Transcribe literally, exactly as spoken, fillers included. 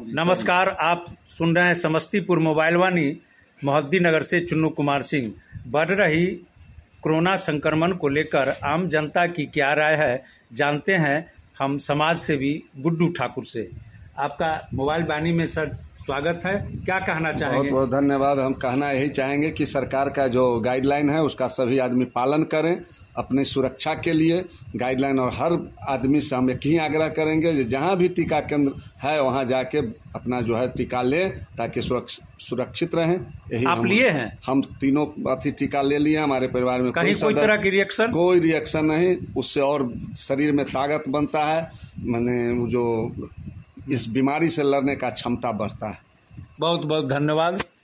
नमस्कार, आप सुन रहे हैं समस्तीपुर मोबाइल वाणी। मोहद्दी नगर से चुन्नू कुमार सिंह। बढ़ रही कोरोना संक्रमण को लेकर आम जनता की क्या राय है, जानते हैं हम समाज सेवी गुड्डू ठाकुर से। आपका मोबाइल वाणी में सर स्वागत है, क्या कहना चाहेंगे? बहुत बहुत धन्यवाद। हम कहना यही चाहेंगे कि सरकार का जो गाइडलाइन है उसका सभी आदमी पालन करें अपनी सुरक्षा के लिए गाइडलाइन, और हर आदमी से हम एक ही आग्रह करेंगे जहां भी टीका केंद्र है वहां जाके अपना जो है टीका ले ताकि सुरक्षित रहें। यही आप लिए हैं? हम तीनों अथी टीका ले लिए। हमारे परिवार में कहीं कोई तरह की रिएक्शन कोई रिएक्शन नहीं। उससे और शरीर में ताकत बनता है, माने जो इस बीमारी से लड़ने का क्षमता बढ़ता है। बहुत बहुत धन्यवाद।